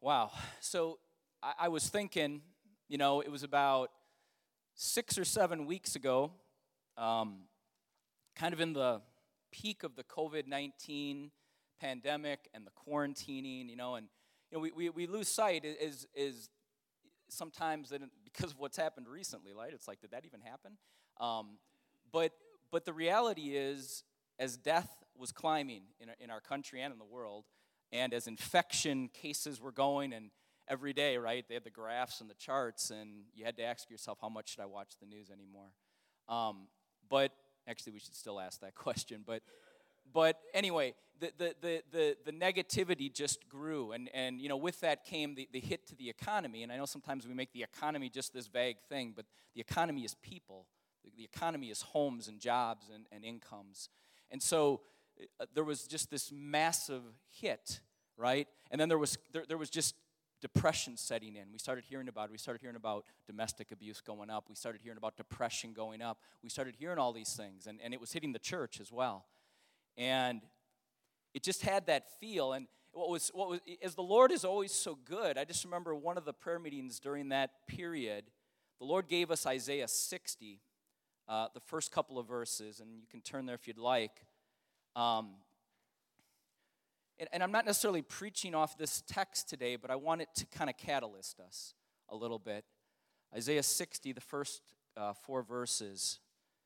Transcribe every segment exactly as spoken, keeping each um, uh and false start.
Wow. So I, I was thinking, you know, it was about six or seven weeks ago, um, kind of in the peak of the covid nineteen pandemic and the quarantining, you know, and you know, we, we, we lose sight is is sometimes that because of what's happened recently, right? It's like, did that even happen? Um, but but the reality is, as death was climbing in our, in our country and in the world, and as infection cases were going, and every day, right, they had the graphs and the charts, and you had to ask yourself, how much should I watch the news anymore? Um, but actually, we should still ask that question. But but anyway, the the the the, the negativity just grew, and and you know, with that came the, the hit to the economy. And I know sometimes we make the economy just this vague thing, but the economy is people. The, the economy is homes and jobs and, and incomes. And so uh, there was just this massive hit, right? And then there was there, there was just depression setting in. We started hearing about it. We started hearing about domestic abuse going up. We started hearing about depression going up. We started hearing all these things, and, and it was hitting the church as well. And it just had that feel. And what was what was as the Lord is always so good, I just remember one of the prayer meetings during that period, the Lord gave us Isaiah sixty, uh, the first couple of verses, and you can turn there if you'd like. Um, and, and I'm not necessarily preaching off this text today, but I want it to kind of catalyst us a little bit. Isaiah sixty, the first uh, four verses.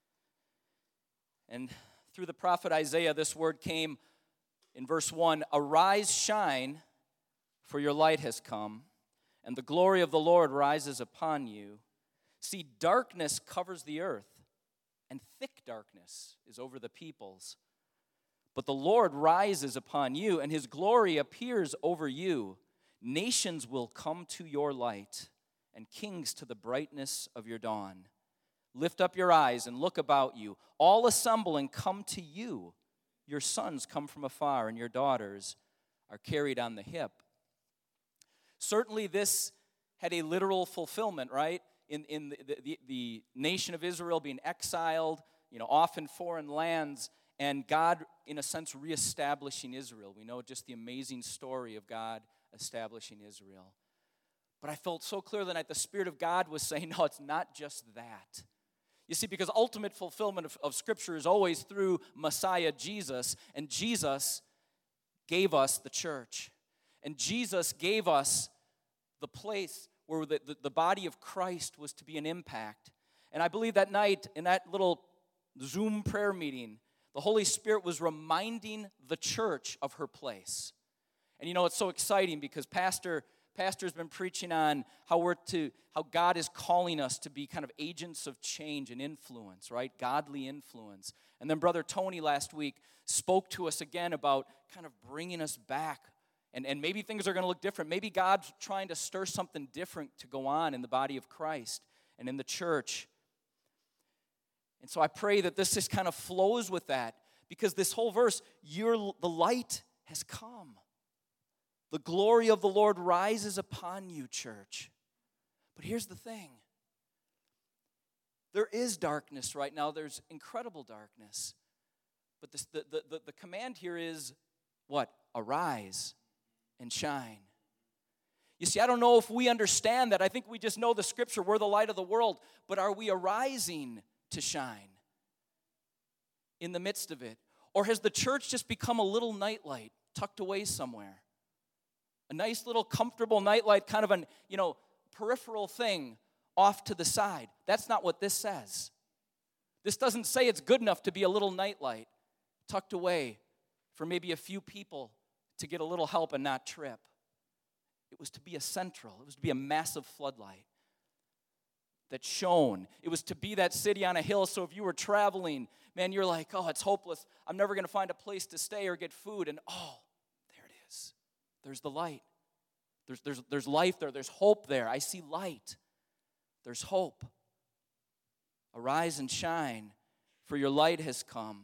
And through the prophet Isaiah, this word came in verse one, "Arise, shine, for your light has come, and the glory of the Lord rises upon you. See, darkness covers the earth, and thick darkness is over the peoples. But the Lord rises upon you, and his glory appears over you. Nations will come to your light, and kings to the brightness of your dawn. Lift up your eyes and look about you. All assemble and come to you. Your sons come from afar, and your daughters are carried on the hip." Certainly this had a literal fulfillment, right? In, in the, the, the nation of Israel being exiled, you know, off in foreign lands, and God, in a sense, reestablishing Israel. We know just the amazing story of God establishing Israel. But I felt so clear that night the Spirit of God was saying, no, it's not just that. You see, because ultimate fulfillment of, of Scripture is always through Messiah Jesus, and Jesus gave us the church. And Jesus gave us the place where the, the, the body of Christ was to be an impact. And I believe that night, in that little Zoom prayer meeting, the Holy Spirit was reminding the church of her place. And you know, it's so exciting because Pastor Pastor's been preaching on how we're to, how God is calling us to be kind of agents of change and influence, right? Godly influence. And then Brother Tony last week spoke to us again about kind of bringing us back. And, and maybe things are going to look different. Maybe God's trying to stir something different to go on in the body of Christ and in the church. And so I pray that this just kind of flows with that, because this whole verse, your, the light has come. The glory of the Lord rises upon you, church. But here's the thing. There is darkness right now. There's incredible darkness. But this, the, the, the, the command here is what? Arise and shine. You see, I don't know if we understand that. I think we just know the Scripture. We're the light of the world. But are we arising to shine in the midst of it? Or has the church just become a little nightlight tucked away somewhere? A nice little comfortable nightlight, kind of an, you know, peripheral thing off to the side. That's not what this says. This doesn't say it's good enough to be a little nightlight tucked away for maybe a few people to get a little help and not trip. It was to be a central. It was to be a massive floodlight that shone. It was to be that city on a hill, so if you were traveling, man, you're like, oh, it's hopeless. I'm never going to find a place to stay or get food. And oh, there it is. There's the light. There's, there's, there's life there. There's hope there. I see light. There's hope. Arise and shine, for your light has come.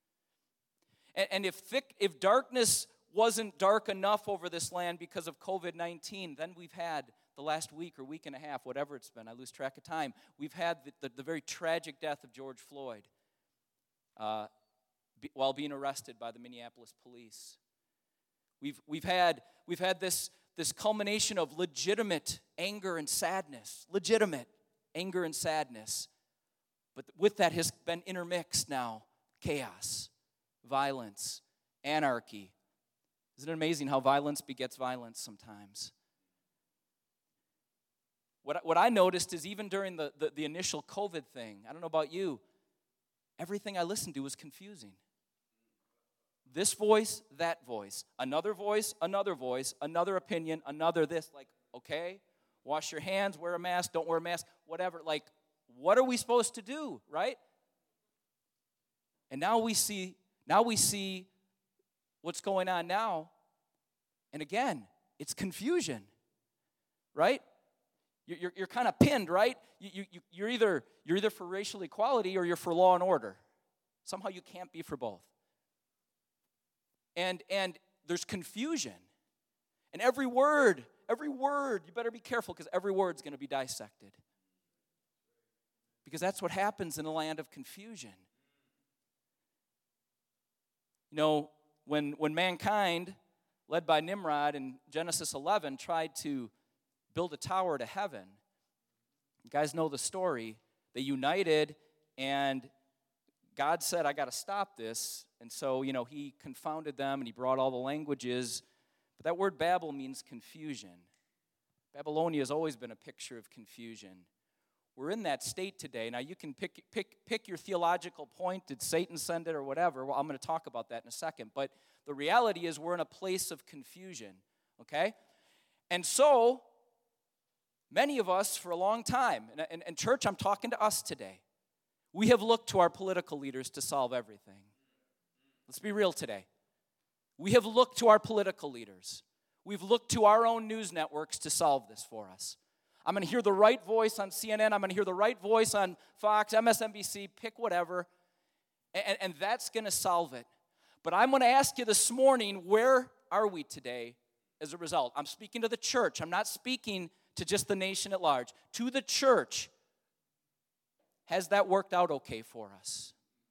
And, and if thick, if darkness wasn't dark enough over this land because of covid nineteen, then we've had the last week or week and a half, whatever it's been, I lose track of time, we've had the, the, the very tragic death of George Floyd uh, be, while being arrested by the Minneapolis police. We've we've had we've had this this culmination of legitimate anger and sadness, legitimate anger and sadness. But with that has been intermixed now chaos, violence, anarchy. Isn't it amazing how violence begets violence sometimes? What, what I noticed is even during the, the, the initial COVID thing, I don't know about you, everything I listened to was confusing. This voice, that voice, another voice, another voice, another opinion, another this. Like, okay, wash your hands, wear a mask, don't wear a mask, whatever. Like, what are we supposed to do, right? And now we see, now we see what's going on now. And again, it's confusion, right? You're, you're, you're kind of pinned, right? You, you, you're, either, you're either for racial equality or you're for law and order. Somehow you can't be for both. And, and there's confusion. And every word, every word, you better be careful because every word's going to be dissected. Because that's what happens in a land of confusion. You know, when, when mankind, led by Nimrod in Genesis eleven, tried to build a tower to heaven, you guys know the story. They united, and God said, I got to stop this. And so, you know, he confounded them, and he brought all the languages. But that word Babel means confusion. Babylonia has always been a picture of confusion. We're in that state today. Now, you can pick, pick, pick your theological point. Did Satan send it or whatever? Well, I'm going to talk about that in a second. But the reality is we're in a place of confusion, okay? And so, many of us for a long time, and, and, and church, I'm talking to us today, we have looked to our political leaders to solve everything. Let's be real today. We have looked to our political leaders. We've looked to our own news networks to solve this for us. I'm going to hear the right voice on C N N. I'm going to hear the right voice on Fox, M S N B C, pick whatever. And, and that's going to solve it. But I'm going to ask you this morning, where are we today as a result? I'm speaking to the church. I'm not speaking to just the nation at large. To the church. Has that worked out okay for us?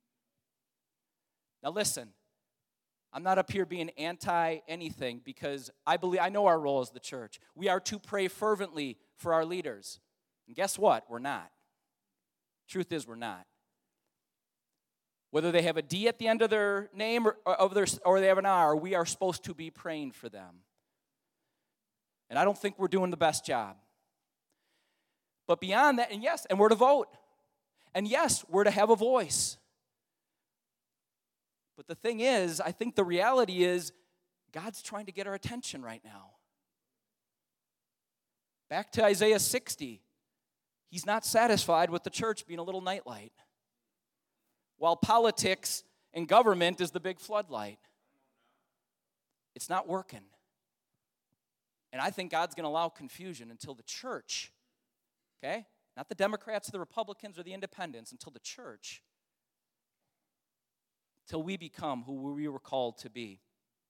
Now listen, I'm not up here being anti-anything because I believe I know our role as the church. We are to pray fervently for our leaders. And guess what? We're not. Truth is, we're not. Whether they have a D at the end of their name or, or, of their, or they have an R, we are supposed to be praying for them. And I don't think we're doing the best job. But beyond that, and yes, and we're to vote. And yes, we're to have a voice. But the thing is, I think the reality is, God's trying to get our attention right now. Back to Isaiah sixty. He's not satisfied with the church being a little nightlight, while politics and government is the big floodlight. It's not working. And I think God's going to allow confusion until the church, okay? Not the Democrats, the Republicans, or the independents, until the church, till we become who we were called to be.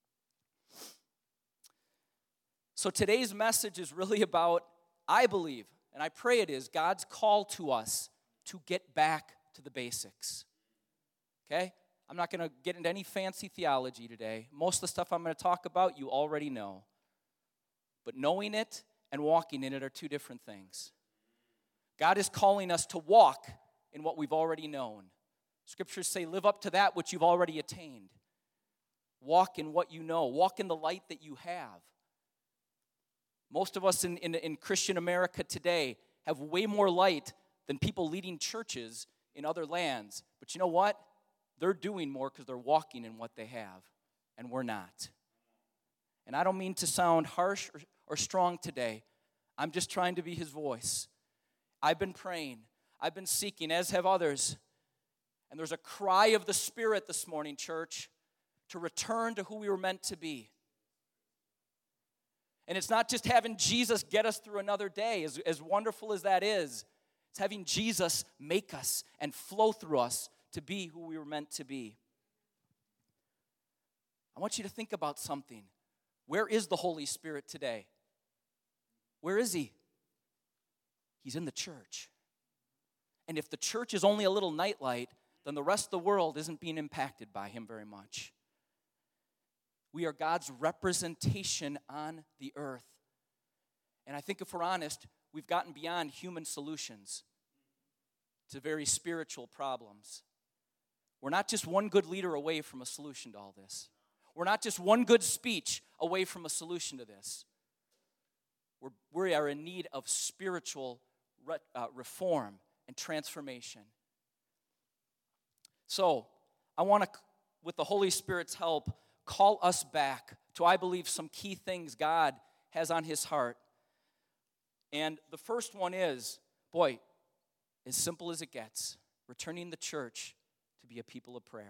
So today's message is really about, I believe, and I pray it is, God's call to us to get back to the basics. Okay? I'm not going to get into any fancy theology today. Most of the stuff I'm going to talk about, you already know. But knowing it and walking in it are two different things. God is calling us to walk in what we've already known. Scriptures say, live up to that which you've already attained. Walk in what you know. Walk in the light that you have. Most of us in, in, in Christian America today have way more light than people leading churches in other lands. But you know what? They're doing more because they're walking in what they have, and we're not. And I don't mean to sound harsh or, or strong today. I'm just trying to be his voice. I've been praying. I've been seeking, as have others. And there's a cry of the Spirit this morning, church, to return to who we were meant to be. And it's not just having Jesus get us through another day, as, as wonderful as that is. It's having Jesus make us and flow through us to be who we were meant to be. I want you to think about something. Where is the Holy Spirit today? Where is he? He's in the church. And if the church is only a little nightlight, then the rest of the world isn't being impacted by him very much. We are God's representation on the earth. And I think if we're honest, we've gotten beyond human solutions to very spiritual problems. We're not just one good leader away from a solution to all this. We're not just one good speech away from a solution to this. We're, we are in need of spiritual re, uh, reform and transformation. So, I want to, with the Holy Spirit's help, call us back to, I believe, some key things God has on his heart. And the first one is, boy, as simple as it gets, returning the church to be a people of prayer.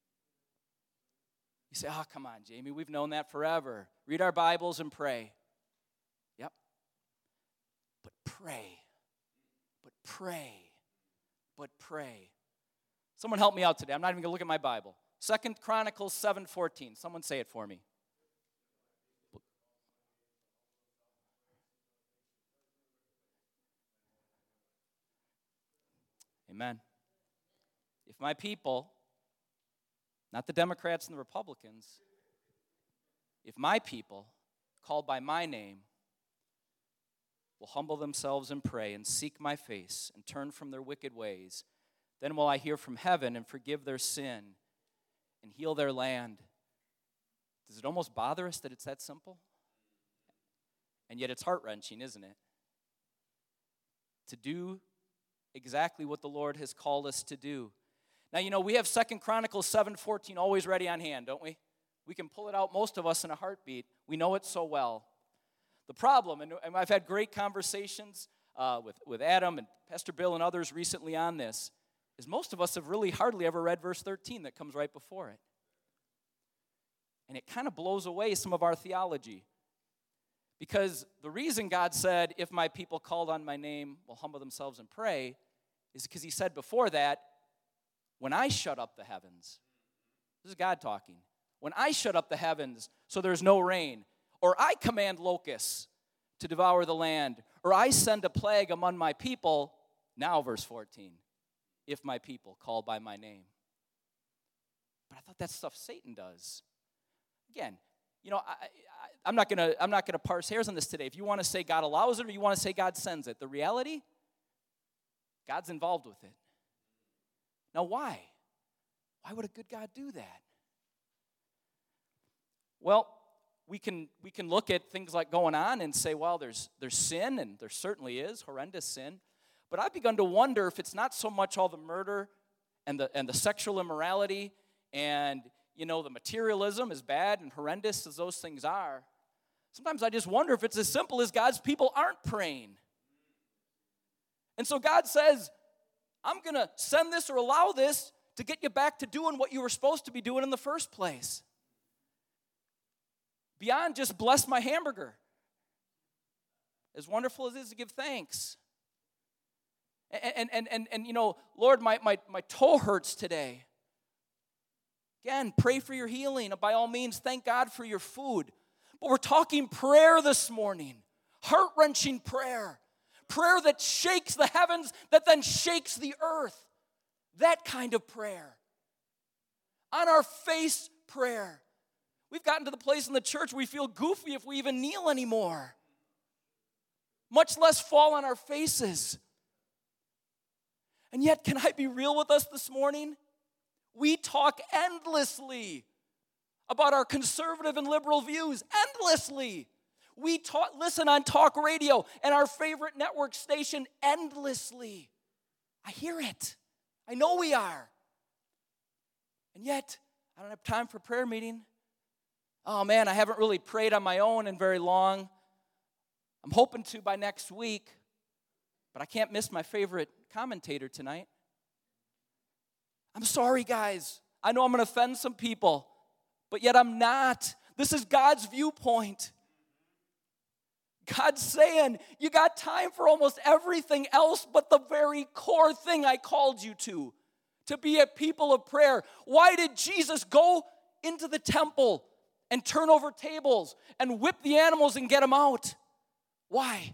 You say, oh, come on, Jamie, we've known that forever. Read our Bibles and pray. Yep. But pray. But pray. But pray. Someone help me out today. I'm not even going to look at my Bible. Second Chronicles seven fourteen. Someone say it for me. Amen. If my people, not the Democrats and the Republicans, if my people, called by my name, will humble themselves and pray and seek my face and turn from their wicked ways, then will I hear from heaven and forgive their sin and heal their land. Does it almost bother us that it's that simple? And yet it's heart-wrenching, isn't it? To do exactly what the Lord has called us to do. Now, you know, we have Second Chronicles seven fourteen always ready on hand, don't we? We can pull it out, most of us, in a heartbeat. We know it so well. The problem, and I've had great conversations uh, with, with Adam and Pastor Bill and others recently on this, is most of us have really hardly ever read verse thirteen that comes right before it. And it kind of blows away some of our theology. Because the reason God said, if my people called on my name will humble themselves and pray, is because he said before that, when I shut up the heavens, this is God talking, when I shut up the heavens so there's no rain, or I command locusts to devour the land, or I send a plague among my people, now verse fourteen, if my people called by my name. But I thought that's stuff Satan does. Again, you know, I, I, I'm not gonna I'm not gonna parse hairs on this today. If you want to say God allows it or you want to say God sends it, the reality, God's involved with it. Now, why? Why would a good God do that? Well, we can we can look at things like going on and say, well, there's there's sin, and there certainly is horrendous sin. But I've begun to wonder if it's not so much all the murder and the and the sexual immorality and, you know, the materialism, as bad and horrendous as those things are. Sometimes I just wonder if it's as simple as God's people aren't praying. And so God says, I'm going to send this or allow this to get you back to doing what you were supposed to be doing in the first place. Beyond just bless my hamburger. As wonderful as it is to give thanks. And, and, and, and, and you know, Lord, my, my, my toe hurts today. Again, pray for your healing. By all means, thank God for your food. But we're talking prayer this morning. Heart-wrenching prayer. Prayer that shakes the heavens, that then shakes the earth. That kind of prayer. On our face prayer. We've gotten to the place in the church where we feel goofy if we even kneel anymore. Much less fall on our faces. And yet, can I be real with us this morning? We talk endlessly about our conservative and liberal views. Endlessly. We talk, listen on talk radio and our favorite network station endlessly. I hear it. I know we are. And yet, I don't have time for prayer meeting. Oh man, I haven't really prayed on my own in very long. I'm hoping to by next week, but I can't miss my favorite commentator tonight. I'm sorry, guys. I know I'm going to offend some people, but yet I'm not. This is God's viewpoint. God's saying, you got time for almost everything else but the very core thing I called you to, to be a people of prayer. Why did Jesus go into the temple and turn over tables and whip the animals and get them out? Why?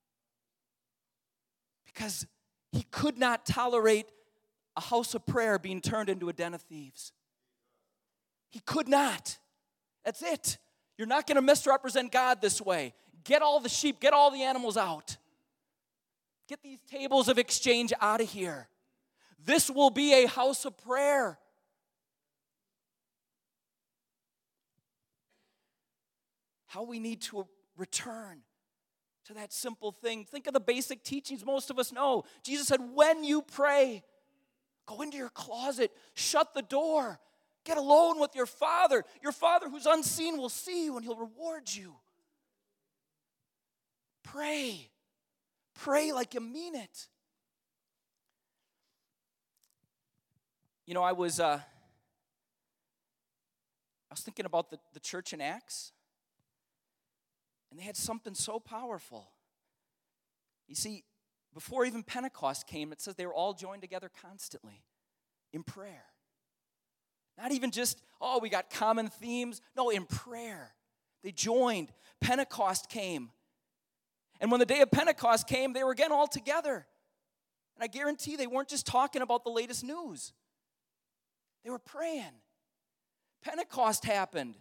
Because he could not tolerate a house of prayer being turned into a den of thieves. He could not. That's it. You're not going to misrepresent God this way. get all the sheep, get all the animals out. Get these tables of exchange out of here. This will be a house of prayer. How we need to return to that simple thing. Think of the basic teachings most of us know. Jesus said, when you pray, go into your closet, shut the door, get alone with your Father. Your Father who's unseen will see you and He'll reward you. Pray. Pray like you mean it. You know, I was uh, I was thinking about the, the church in Acts. And they had something so powerful. You see, before even Pentecost came, it says they were all joined together constantly in prayer. Not even just, oh, we got common themes. No, in prayer. They joined. Pentecost came. And when the day of Pentecost came, they were again all together. And I guarantee they weren't just talking about the latest news. They were praying. Pentecost happened.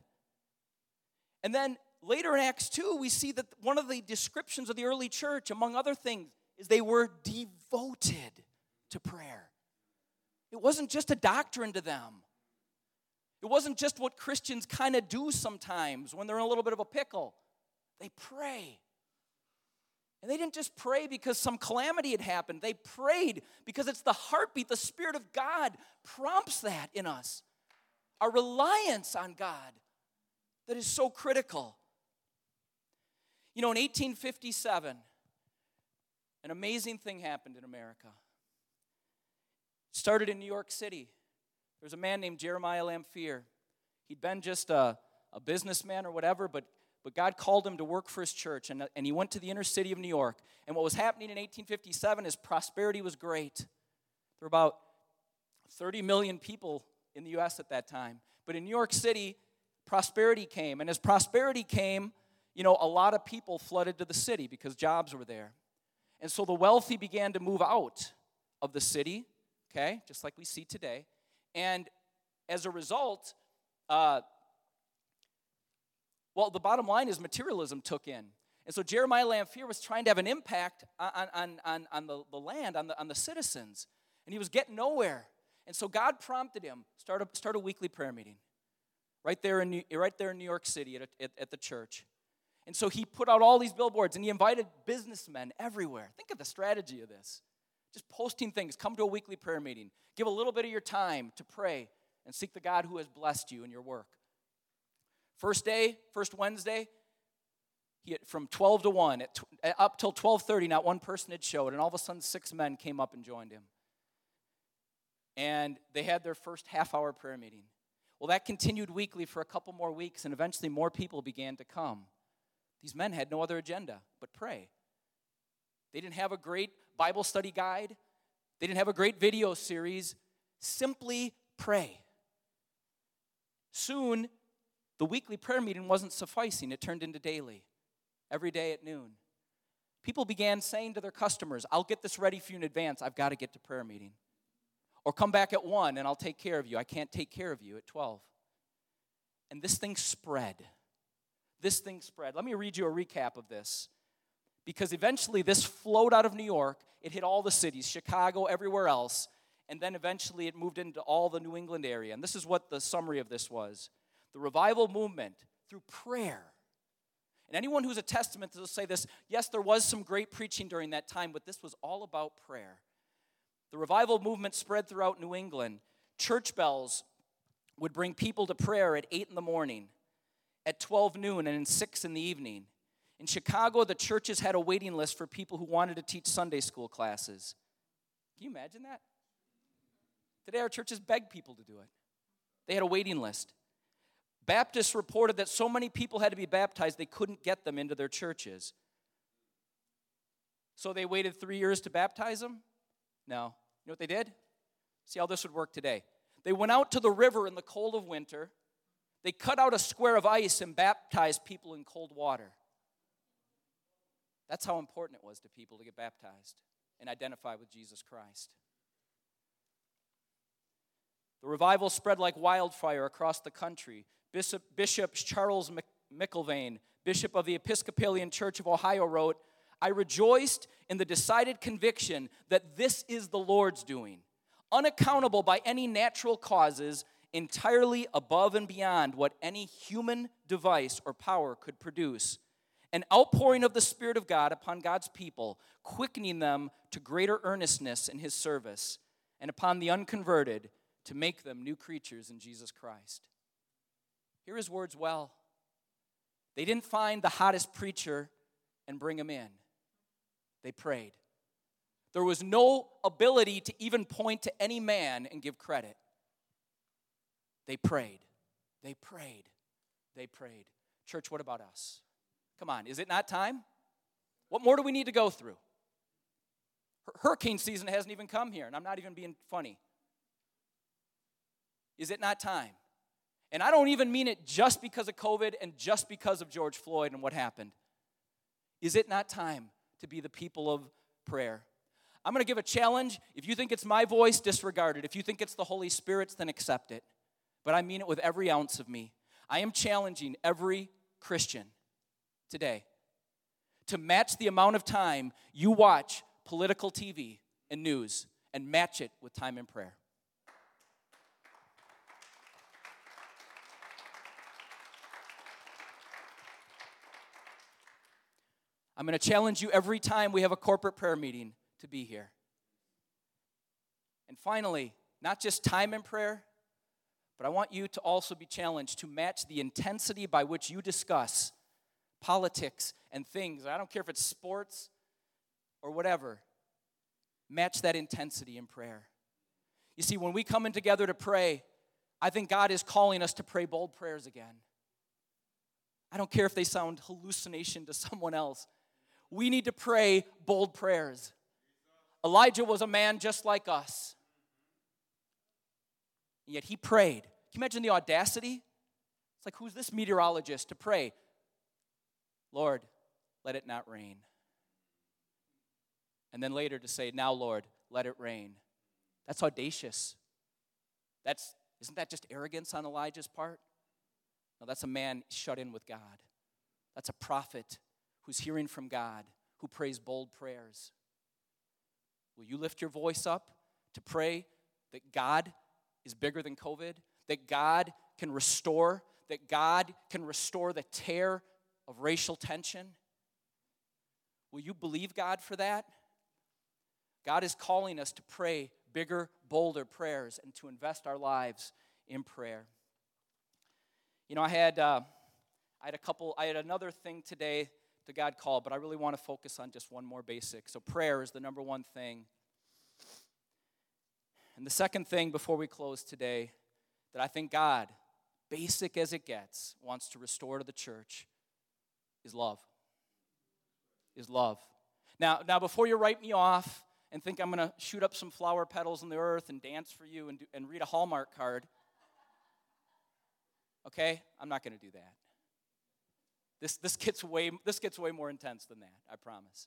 And then later in Acts two, we see that one of the descriptions of the early church, among other things, is they were devoted to prayer. It wasn't just a doctrine to them. It wasn't just what Christians kind of do sometimes when they're in a little bit of a pickle. They pray. And they didn't just pray because some calamity had happened. They prayed because it's the heartbeat, the Spirit of God prompts that in us. Our reliance on God that is so critical. You know, in eighteen fifty-seven, an amazing thing happened in America. It started in New York City. There was a man named Jeremiah Lamphere. He'd been just a, a businessman or whatever, but, but God called him to work for his church, and, and he went to the inner city of New York. And what was happening in eighteen fifty-seven is prosperity was great. There were about thirty million people in the U S at that time. But in New York City, prosperity came. And as prosperity came, you know, a lot of people flooded to the city because jobs were there. And so the wealthy began to move out of the city, okay, just like we see today. And as a result, uh, well, the bottom line is materialism took in. And so Jeremiah Lamphere was trying to have an impact on, on, on, on the, the land, on the, on the citizens. And he was getting nowhere. And so God prompted him, start a, start a weekly prayer meeting right there in New, right there in New York City at, at, at the church. And so he put out all these billboards, and he invited businessmen everywhere. Think of the strategy of this. Just posting things. Come to a weekly prayer meeting. Give a little bit of your time to pray and seek the God who has blessed you in your work. First day, first Wednesday, he had, from twelve to one, at, up till twelve thirty, not one person had showed, and all of a sudden six men came up and joined him. And they had their first half-hour prayer meeting. Well, that continued weekly for a couple more weeks, and eventually more people began to come. These men had no other agenda but pray. They didn't have a great Bible study guide. They didn't have a great video series. Simply pray. Soon, the weekly prayer meeting wasn't sufficing. It turned into daily, every day at noon. People began saying to their customers, I'll get this ready for you in advance. I've got to get to prayer meeting. Or come back at one and I'll take care of you. I can't take care of you at twelve. And this thing spread. This thing spread. Let me read you a recap of this. Because eventually this flowed out of New York. It hit all the cities, Chicago, everywhere else. And then eventually it moved into all the New England area. And this is what the summary of this was. The revival movement through prayer. And anyone who's a testament will say this, yes, there was some great preaching during that time, but this was all about prayer. The revival movement spread throughout New England. Church bells would bring people to prayer at eight in the morning, at twelve noon, and at six in the evening. In Chicago, the churches had a waiting list for people who wanted to teach Sunday school classes. Can you imagine that? Today, our churches beg people to do it. They had a waiting list. Baptists reported that so many people had to be baptized, they couldn't get them into their churches. So they waited three years to baptize them? No. You know what they did? See how this would work today. They went out to the river in the cold of winter. They cut out a square of ice and baptized people in cold water. That's how important it was to people to get baptized and identify with Jesus Christ. The revival spread like wildfire across the country. Bishop, Bishop Charles McIlvaine, Bishop of the Episcopalian Church of Ohio, wrote, "I rejoiced in the decided conviction that this is the Lord's doing, unaccountable by any natural causes, entirely above and beyond what any human device or power could produce. An outpouring of the Spirit of God upon God's people, quickening them to greater earnestness in His service, and upon the unconverted to make them new creatures in Jesus Christ." Hear his words well. They didn't find the hottest preacher and bring him in. They prayed. There was no ability to even point to any man and give credit. They prayed. They prayed. They prayed. Church, what about us? Come on, is it not time? What more do we need to go through? Hurricane season hasn't even come here, and I'm not even being funny. Is it not time? And I don't even mean it just because of COVID and just because of George Floyd and what happened. Is it not time to be the people of prayer? I'm going to give a challenge. If you think it's my voice, disregard it. If you think it's the Holy Spirit's, then accept it. But I mean it with every ounce of me. I am challenging every Christian today to match the amount of time you watch political T V and news and match it with time in prayer. I'm going to challenge you every time we have a corporate prayer meeting to be here. And finally, not just time in prayer, but I want you to also be challenged to match the intensity by which you discuss politics and things. I don't care if it's sports or whatever. Match that intensity in prayer. You see, when we come in together to pray, I think God is calling us to pray bold prayers again. I don't care if they sound hallucination to someone else. We need to pray bold prayers. Elijah was a man just like us. And yet he prayed. Can you imagine the audacity? It's like, who's this meteorologist to pray? Lord, let it not rain. And then later to say, now, Lord, let it rain. That's audacious. That's, isn't that just arrogance on Elijah's part? No, that's a man shut in with God. That's a prophet who's hearing from God, who prays bold prayers. Will you lift your voice up to pray that God is bigger than COVID, that God can restore, that God can restore the tear of racial tension? Will you believe God for that? God is calling us to pray bigger, bolder prayers and to invest our lives in prayer. You know, I had uh, I had a couple, I had another thing today that God called, but I really want to focus on just one more basic. So prayer is the number one thing. And the second thing before we close today that I think God, basic as it gets, wants to restore to the church is love. Is love. Now, now before you write me off and think I'm going to shoot up some flower petals in the earth and dance for you and, do, and read a Hallmark card, okay, I'm not going to do that. This, this, gets way, this gets way more intense than that, I promise.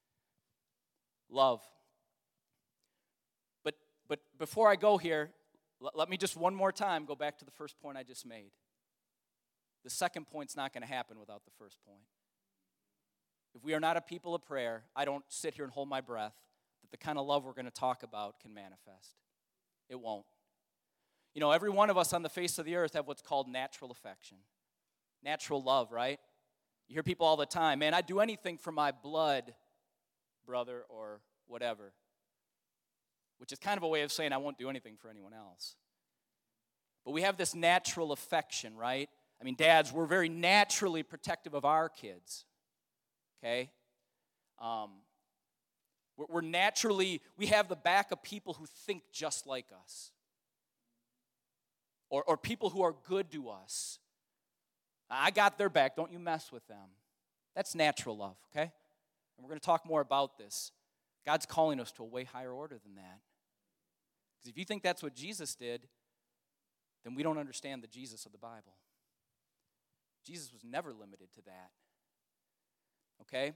Love. But, but before I go here, let, let me just one more time go back to the first point I just made. The second point's not going to happen without the first point. If we are not a people of prayer, I don't sit here and hold my breath that the kind of love we're going to talk about can manifest. It won't. You know, every one of us on the face of the earth have what's called natural affection. Natural love, right? You hear people all the time, man, I'd do anything for my blood brother or whatever, which is kind of a way of saying I won't do anything for anyone else. But we have this natural affection, right? I mean, dads, we're very naturally protective of our kids, okay? Um, we're, we're naturally, we have the back of people who think just like us, or, or people who are good to us. I got their back. Don't you mess with them. That's natural love, okay? And we're going to talk more about this. God's calling us to a way higher order than that. Because if you think that's what Jesus did, then we don't understand the Jesus of the Bible. Jesus was never limited to that, okay?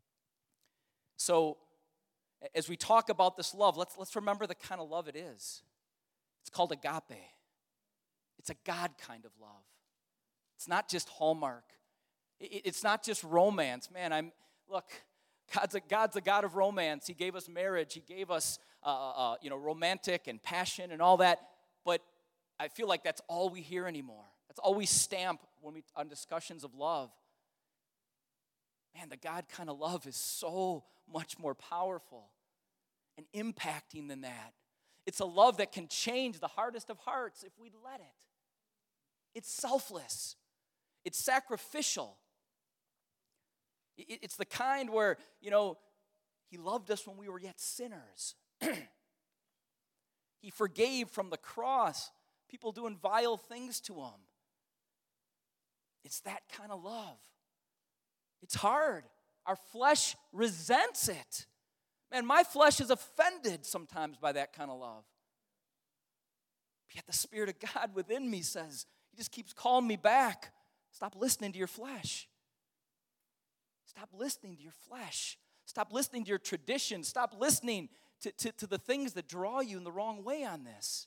So as we talk about this love, let's, let's remember the kind of love it is. It's called agape. It's a God kind of love. It's not just Hallmark. It's not just romance. Man, I'm, look, God's a, God's a God of romance. He gave us marriage. He gave us, uh, uh, you know, romantic and passion and all that. But I feel like that's all we hear anymore. That's all we stamp when we on discussions of love. Man, the God kind of love is so much more powerful and impacting than that. It's a love that can change the hardest of hearts if we'd let it. It's selfless. It's sacrificial. It's the kind where, you know, he loved us when we were yet sinners. He forgave from the cross people doing vile things to him. It's that kind of love. It's hard. Our flesh resents it. Man, my flesh is offended sometimes by that kind of love. Yet the Spirit of God within me says, he just keeps calling me back. Stop listening to your flesh. Stop listening to your flesh. Stop listening to your traditions. Stop listening to, to, to the things that draw you in the wrong way on this.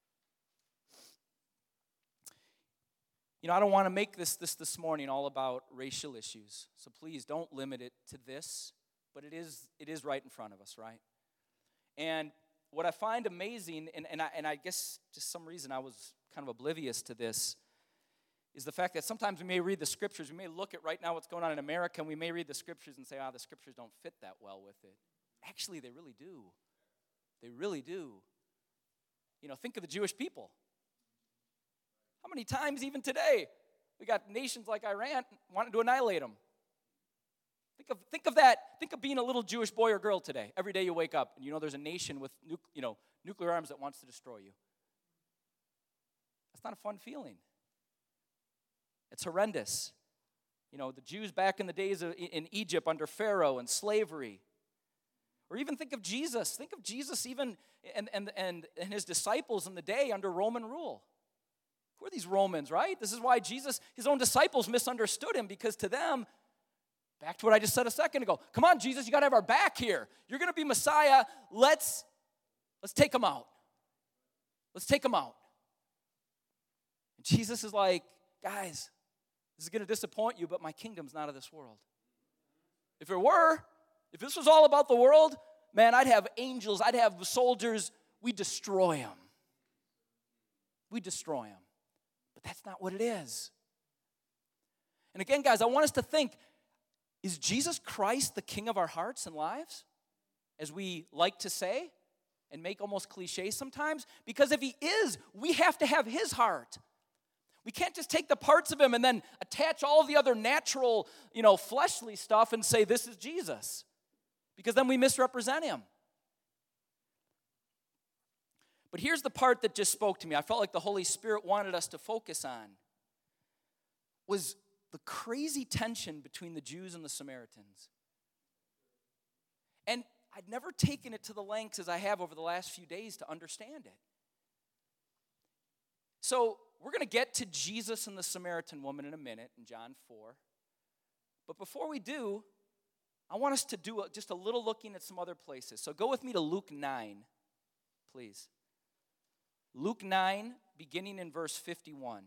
You know, I don't want to make this, this this morning all about racial issues. So please don't limit it to this. But it is it is right in front of us, right? And what I find amazing, and, and, I, and I guess just some reason I was kind of oblivious to this, is the fact that sometimes we may read the scriptures, we may look at right now what's going on in America, and we may read the scriptures and say, ah, the scriptures don't fit that well with it. Actually, they really do. They really do. You know, think of the Jewish people. How many times even today we got nations like Iran wanting to annihilate them? Think of, think of that. Think of being a little Jewish boy or girl today. Every day you wake up and you know there's a nation with nu- you know, nuclear arms that wants to destroy you. That's not a fun feeling. It's horrendous. You know, the Jews back in the days of, in Egypt under Pharaoh and slavery. Or even think of Jesus. Think of Jesus even and, and, and, and his disciples in the day under Roman rule. Who are these Romans, right? This is why Jesus, his own disciples misunderstood him, because to them, back to what I just said a second ago, come on, Jesus, you got to have our back here. You're going to be Messiah. Let's, let's take him out. Let's take him out. And Jesus is like, guys, this is going to disappoint you, but my kingdom's not of this world. If it were, if this was all about the world, man, I'd have angels, I'd have soldiers, we'd destroy them. We'd destroy them. But that's not what it is. And again, guys, I want us to think, is Jesus Christ the King of our hearts and lives? As we like to say and make almost cliche sometimes. Because if he is, we have to have his heart. We can't just take the parts of him and then attach all of the other natural, you know, fleshly stuff and say this is Jesus. Because then we misrepresent him. But here's the part that just spoke to me. I felt like the Holy Spirit wanted us to focus on. Was the crazy tension between the Jews and the Samaritans. And I'd never taken it to the lengths as I have over the last few days to understand it. So we're going to get to Jesus and the Samaritan woman in a minute in John four. But before we do, I want us to do just a little looking at some other places. So go with me to Luke nine, please. Luke nine, beginning in verse fifty-one.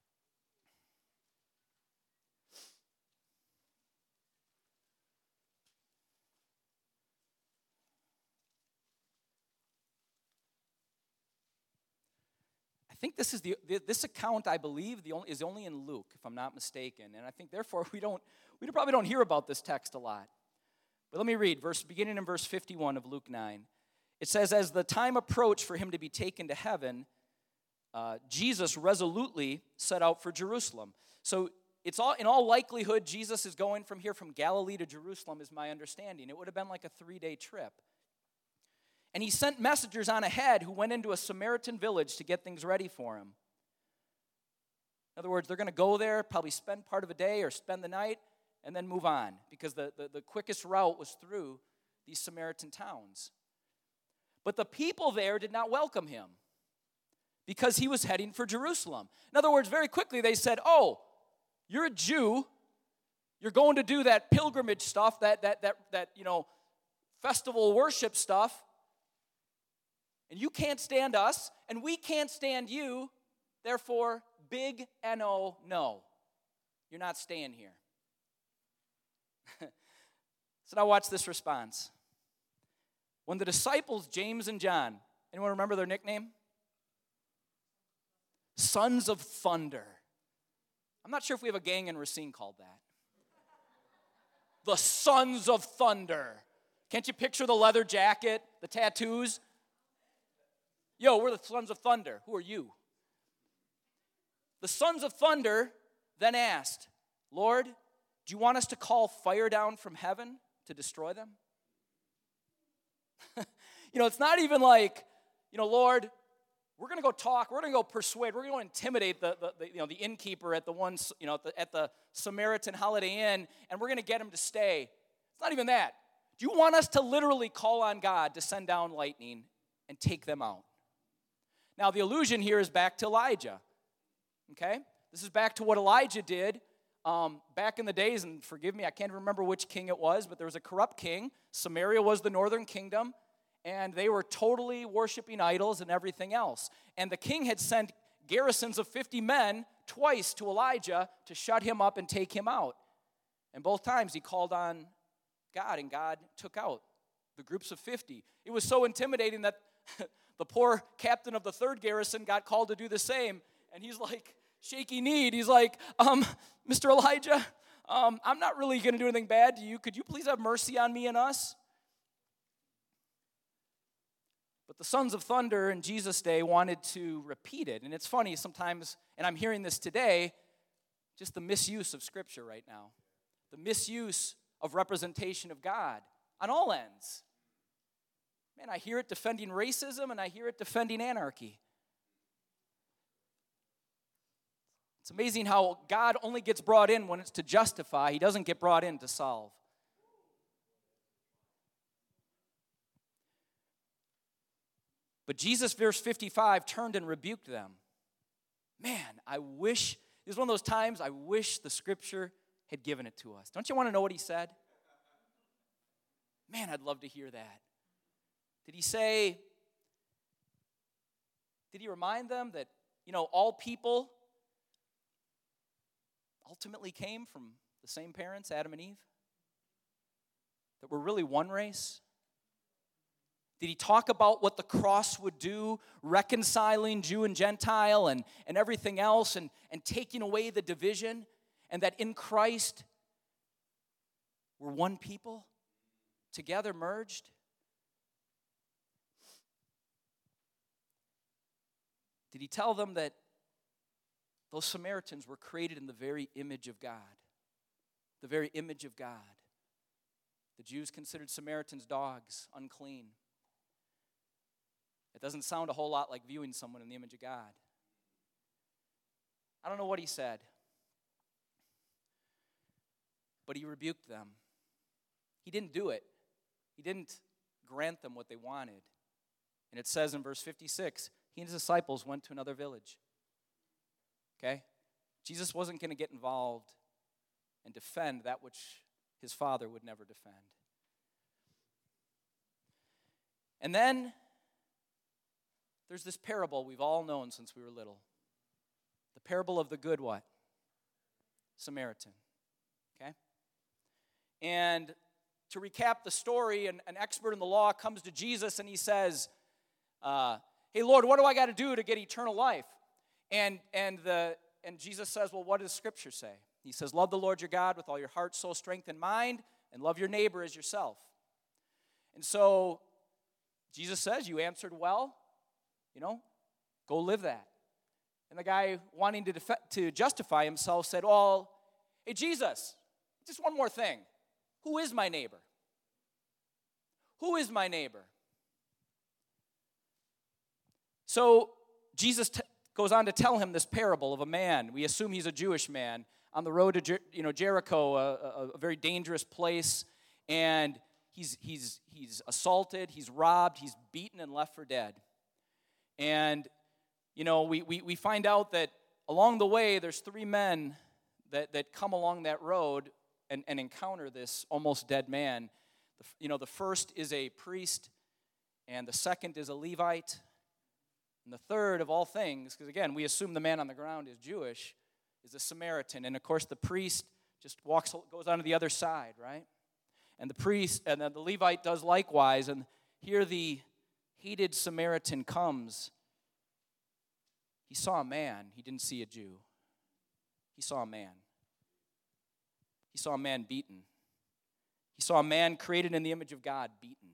I think this is the this account, I believe, the only, is only in Luke, if I'm not mistaken. And I think, therefore, we don't we probably don't hear about this text a lot. But let me read, verse beginning in verse fifty-one of Luke nine. It says, as the time approached for him to be taken to heaven, uh, Jesus resolutely set out for Jerusalem. So it's all in all likelihood, Jesus is going from here from Galilee to Jerusalem, is my understanding. It would have been like a three-day trip. And he sent messengers on ahead who went into a Samaritan village to get things ready for him. In other words, they're going to go there, probably spend part of a day or spend the night, and then move on, because the, the, the quickest route was through these Samaritan towns. But the people there did not welcome him, because he was heading for Jerusalem. In other words, very quickly they said, oh, you're a Jew, you're going to do that pilgrimage stuff, that, that, that, that you know, festival worship stuff, and you can't stand us, and we can't stand you, therefore, big N O, no. You're not staying here. So now watch this response. When the disciples, James and John, anyone remember their nickname? Sons of Thunder. I'm not sure if we have a gang in Racine called that. The Sons of Thunder. Can't you picture the leather jacket, the tattoos? Yo, we're the Sons of Thunder. Who are you? The Sons of Thunder then asked, Lord, do you want us to call fire down from heaven to destroy them? You know, it's not even like, you know, Lord, we're going to go talk, we're going to go persuade, we're going to go intimidate the, the, the, you know, the innkeeper at the one, you know, at the, at the Samaritan Holiday Inn, and we're going to get him to stay. It's not even that. Do you want us to literally call on God to send down lightning and take them out? Now, the allusion here is back to Elijah, okay? This is back to what Elijah did um, back in the days, and forgive me, I can't remember which king it was, but there was a corrupt king. Samaria was the northern kingdom, and they were totally worshiping idols and everything else. And the king had sent garrisons of fifty men twice to Elijah to shut him up and take him out. And both times he called on God, and God took out the groups of fifty. It was so intimidating that the poor captain of the third garrison got called to do the same. And he's like, shaky kneed. He's like, um, Mister Elijah, um, I'm not really going to do anything bad to you. Could you please have mercy on me and us? But the Sons of Thunder in Jesus' day wanted to repeat it. And it's funny sometimes, and I'm hearing this today, just the misuse of Scripture right now. The misuse of representation of God on all ends. Man, I hear it defending racism, and I hear it defending anarchy. It's amazing how God only gets brought in when it's to justify. He doesn't get brought in to solve. But Jesus, verse fifty-five, turned and rebuked them. Man, I wish, this is one of those times I wish the Scripture had given it to us. Don't you want to know what he said? Man, I'd love to hear that. Did he say, did he remind them that, you know, all people ultimately came from the same parents, Adam and Eve? That we're really one race? Did he talk about what the cross would do, reconciling Jew and Gentile and, and everything else, and, and taking away the division, and that in Christ we're one people, together merged? Did he tell them that those Samaritans were created in the very image of God? The very image of God. The Jews considered Samaritans dogs, unclean. It doesn't sound a whole lot like viewing someone in the image of God. I don't know what he said, but he rebuked them. He didn't do it. He didn't grant them what they wanted. And it says in verse fifty-six, he and his disciples went to another village. Okay? Jesus wasn't going to get involved and defend that which his Father would never defend. And then there's this parable we've all known since we were little. The parable of the good what? Samaritan. Okay? And to recap the story, an, an expert in the law comes to Jesus and he says, uh, hey, Lord, what do I got to do to get eternal life? And and the and Jesus says, well, what does Scripture say? He says, love the Lord your God with all your heart, soul, strength, and mind, and love your neighbor as yourself. And so Jesus says, you answered well. You know, go live that. And the guy wanting to def- to justify himself said, well, hey, Jesus, just one more thing. Who is my neighbor? Who is my neighbor? So Jesus t- goes on to tell him this parable of a man. We assume he's a Jewish man on the road to Jer- you know Jericho, a, a, a very dangerous place, and he's he's he's assaulted, he's robbed, he's beaten and left for dead. And you know we we, we find out that along the way there's three men that, that come along that road and, and encounter this almost dead man. The, you know the first is a priest, and the second is a Levite. And the third of all things, because again, we assume the man on the ground is Jewish, is a Samaritan. And of course, the priest just walks, goes on to the other side, right? And the priest, and then the Levite does likewise, and here the hated Samaritan comes. He saw a man. He didn't see a Jew. He saw a man. He saw a man beaten. He saw a man created in the image of God beaten.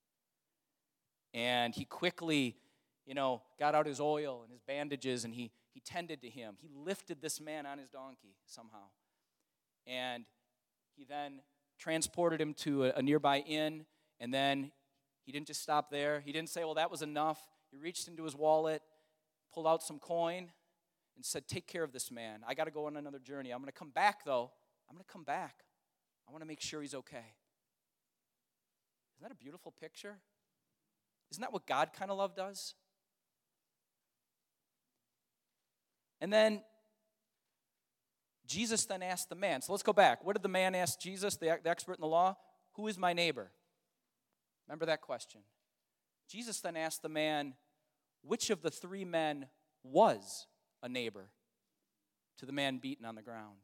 And he quickly, you know, got out his oil and his bandages, and he, he tended to him. He lifted this man on his donkey somehow. And he then transported him to a, a nearby inn, and then he didn't just stop there. He didn't say, well, that was enough. He reached into his wallet, pulled out some coin, and said, take care of this man. I got to go on another journey. I'm going to come back, though. I'm going to come back. I want to make sure he's okay. Isn't that a beautiful picture? Isn't that what God kind of love does? And then Jesus then asked the man. So let's go back. What did the man ask Jesus, the, the expert in the law? Who is my neighbor? Remember that question. Jesus then asked the man, which of the three men was a neighbor to the man beaten on the ground?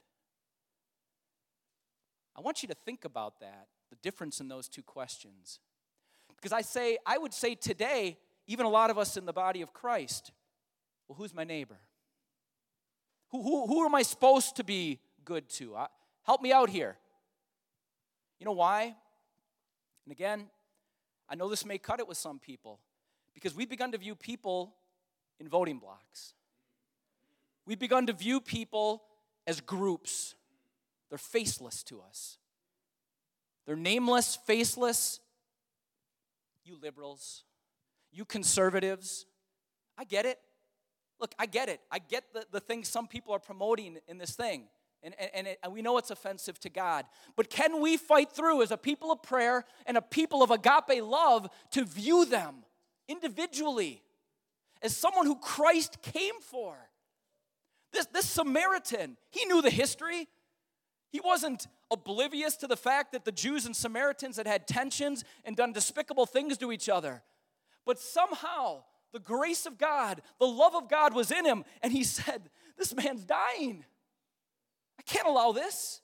I want you to think about that, the difference in those two questions. Because I say, I would say today, even a lot of us in the body of Christ, well, who's my neighbor? Who, who, who am I supposed to be good to? I, help me out here. You know why? And again, I know this may cut it with some people, because we've begun to view people in voting blocks. We've begun to view people as groups. They're faceless to us. They're nameless, faceless. You liberals, you conservatives, I get it. Look, I get it. I get the, the things some people are promoting in this thing. And, and, and, it, and we know it's offensive to God. But can we fight through as a people of prayer and a people of agape love to view them individually as someone who Christ came for? This, this Samaritan, he knew the history. He wasn't oblivious to the fact that the Jews and Samaritans had had tensions and done despicable things to each other. But somehow, the grace of God, the love of God was in him, and he said, this man's dying. I can't allow this.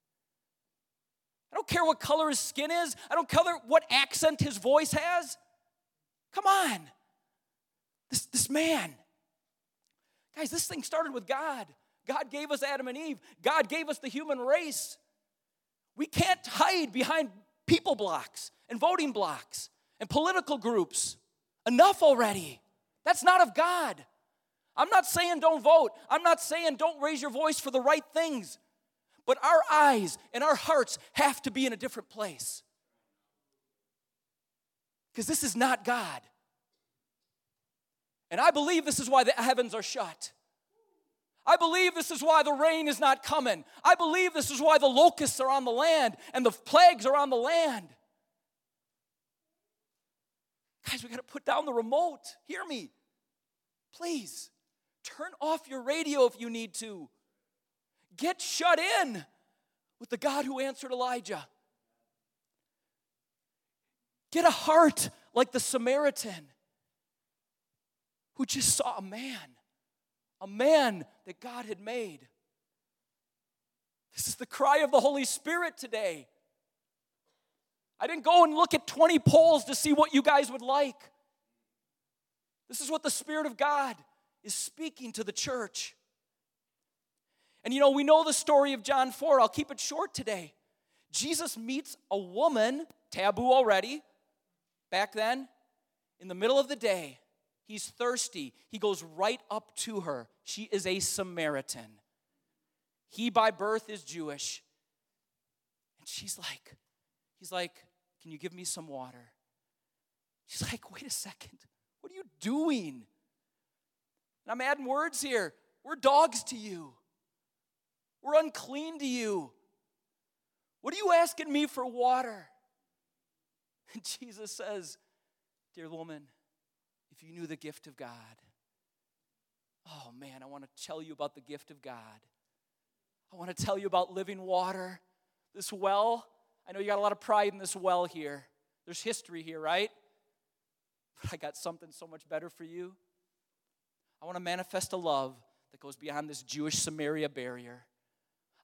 I don't care what color his skin is. I don't care what accent his voice has. Come on. This, this man. Guys, this thing started with God. God gave us Adam and Eve. God gave us the human race. We can't hide behind people blocks and voting blocks and political groups. Enough already. That's not of God. I'm not saying don't vote. I'm not saying don't raise your voice for the right things. But our eyes and our hearts have to be in a different place. Because this is not God. And I believe this is why the heavens are shut. I believe this is why the rain is not coming. I believe this is why the locusts are on the land and the plagues are on the land. Guys, we got to put down the remote. Hear me. Please, turn off your radio if you need to. Get shut in with the God who answered Elijah. Get a heart like the Samaritan who just saw a man. A man that God had made. This is the cry of the Holy Spirit today. I didn't go and look at twenty polls to see what you guys would like. This is what the Spirit of God is speaking to the church. And you know, we know the story of John four. I'll keep it short today. Jesus meets a woman, taboo already, back then, in the middle of the day. He's thirsty. He goes right up to her. She is a Samaritan. He by birth is Jewish. And she's like, he's like, can you give me some water? She's like, wait a second. What are you doing? And I'm adding words here. We're dogs to you. We're unclean to you. What are you asking me for water? And Jesus says, dear woman, if you knew the gift of God. Oh man, I want to tell you about the gift of God. I want to tell you about living water. This well, I know you got a lot of pride in this well here. There's history here, right? But I got something so much better for you. I want to manifest a love that goes beyond this Jewish Samaria barrier.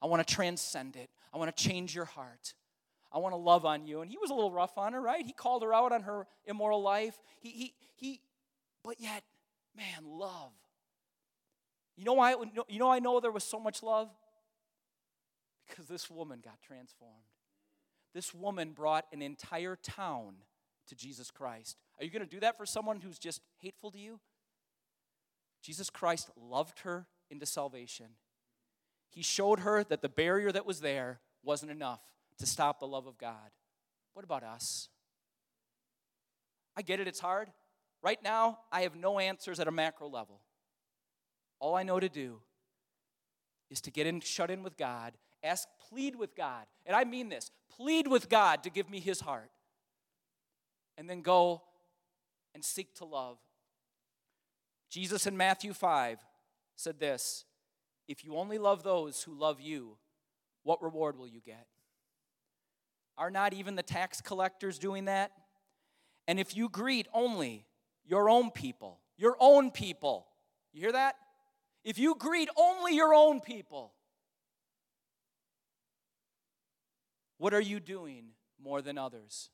I want to transcend it. I want to change your heart. I want to love on you. And he was a little rough on her, right? He called her out on her immoral life. He, he, he, but yet, man, love. You know why? You know I know there was so much love? Because this woman got transformed. This woman brought an entire town to Jesus Christ. Are you going to do that for someone who's just hateful to you? Jesus Christ loved her into salvation. He showed her that the barrier that was there wasn't enough to stop the love of God. What about us? I get it, it's hard. Right now, I have no answers at a macro level. All I know to do is to get in, shut in with God, ask, plead with God, and I mean this, plead with God to give me his heart, and then go and seek to love. Jesus in Matthew five said this, if you only love those who love you, what reward will you get? Are not even the tax collectors doing that? And if you greet only your own people, your own people, you hear that? If you greet only your own people, what are you doing more than others?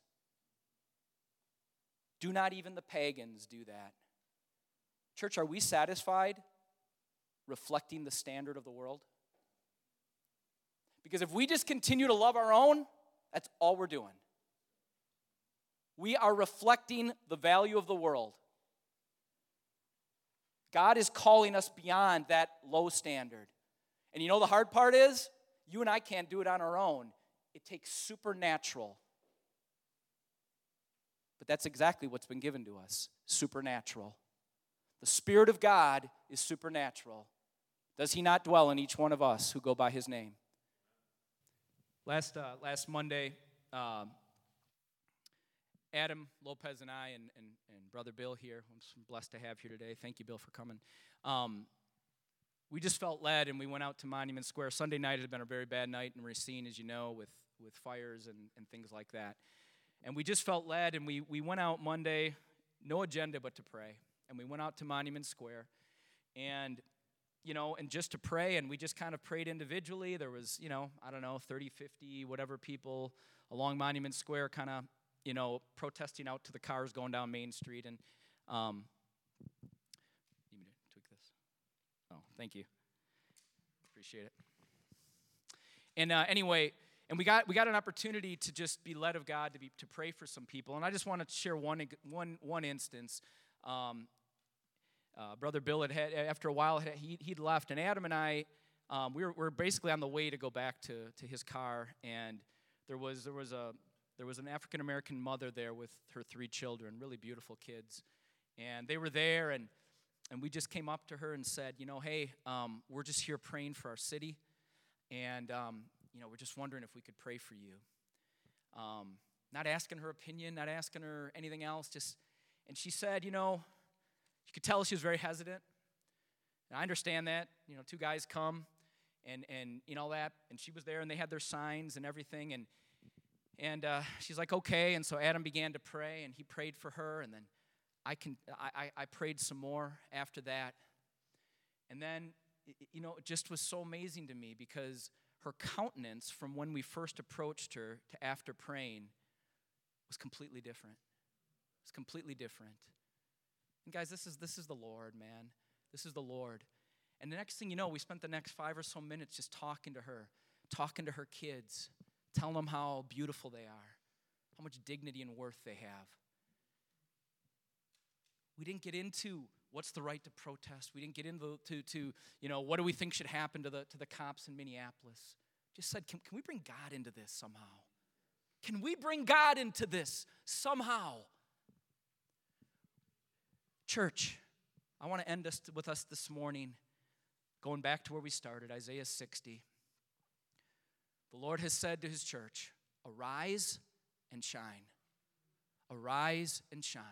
Do not even the pagans do that. Church, are we satisfied reflecting the standard of the world? Because if we just continue to love our own, that's all we're doing. We are reflecting the value of the world. God is calling us beyond that low standard. And you know the hard part is, you and I can't do it on our own. It takes supernatural. But that's exactly what's been given to us, supernatural. The Spirit of God is supernatural. Does he not dwell in each one of us who go by his name? Last uh, last Monday, uh, Adam Lopez and I and, and, and Brother Bill here, I'm blessed to have here today. Thank you, Bill, for coming. Um, we just felt led, and we went out to Monument Square. Sunday night had been a very bad night in Racine, as you know, with, with fires and, and things like that. And we just felt led, and we, we went out Monday, no agenda but to pray. And we went out to Monument Square, and, you know, and just to pray, and we just kind of prayed individually. There was, you know, I don't know, thirty, fifty, whatever people along Monument Square kind of, you know, protesting out to the cars going down Main Street. And, um, need me to tweak this? Oh, thank you. Appreciate it. And uh, anyway, and we got we got an opportunity to just be led of God, to be to pray for some people. And I just want to share one one one instance. Um, uh, Brother Bill had, had after a while had, he he'd left, and Adam and I um, we were, we were basically on the way to go back to, to his car, and there was there was a there was an African American mother there with her three children, really beautiful kids, and they were there, and and we just came up to her and said, you know, hey, um, we're just here praying for our city, and um, you know, we're just wondering if we could pray for you. Um, not asking her opinion, not asking her anything else, just, and she said, you know, you could tell she was very hesitant. And I understand that, you know, two guys come and, and you know, that, and she was there, and they had their signs and everything, and, and uh, she's like, okay, and so Adam began to pray, and he prayed for her, and then I, can, I, I prayed some more after that. And then, you know, it just was so amazing to me because her countenance from when we first approached her to after praying was completely different. It was completely different. And guys, this is this is the Lord, man. This is the Lord. And the next thing you know, we spent the next five or so minutes just talking to her, talking to her kids, telling them how beautiful they are, how much dignity and worth they have. We didn't get into what's the right to protest. We didn't get into, to, to, you know, what do we think should happen to the, to the cops in Minneapolis. Just said, can, can we bring God into this somehow? Can we bring God into this somehow? Church, I want to end us with us this morning, going back to where we started, Isaiah sixty. The Lord has said to his church, arise and shine. Arise and shine.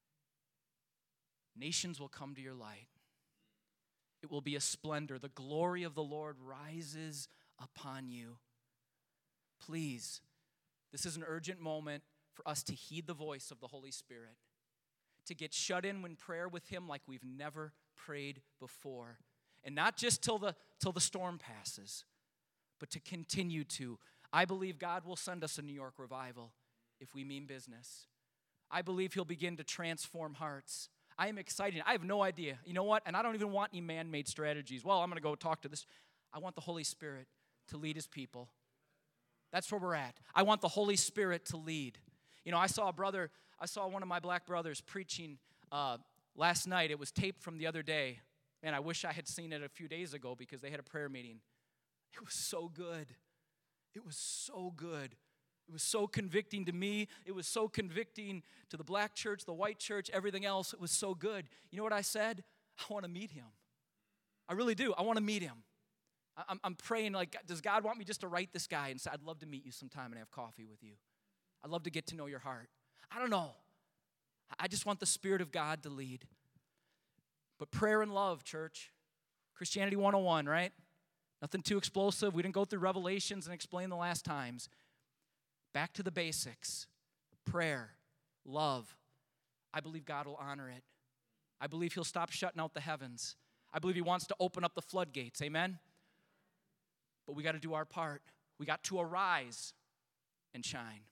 Nations will come to your light. It will be a splendor. The glory of the Lord rises upon you. Please, this is an urgent moment for us to heed the voice of the Holy Spirit, to get shut in in prayer with him like we've never prayed before. And not just till the, till the storm passes, but to continue to. I believe God will send us a New York revival if we mean business. I believe he'll begin to transform hearts. I am excited. I have no idea. You know what? And I don't even want any man-made strategies. Well, I'm going to go talk to this. I want the Holy Spirit to lead his people. That's where we're at. I want the Holy Spirit to lead. You know, I saw a brother, I saw one of my black brothers preaching uh, last night. It was taped from the other day. Man, I wish I had seen it a few days ago because they had a prayer meeting. It was so good. It was so good. It was so convicting to me. It was so convicting to the black church, the white church, everything else. It was so good. You know what I said? I want to meet him. I really do. I want to meet him. I'm, I'm praying, like, does God want me just to write this guy and say, I'd love to meet you sometime and have coffee with you. I'd love to get to know your heart. I don't know. I just want the Spirit of God to lead. But prayer and love, church. Christianity one oh one, right? Nothing too explosive. We didn't go through Revelations and explain the last times. Back to the basics. Prayer, love. I believe God will honor it. I believe he'll stop shutting out the heavens. I believe he wants to open up the floodgates. Amen? But we got to do our part. We got to arise and shine.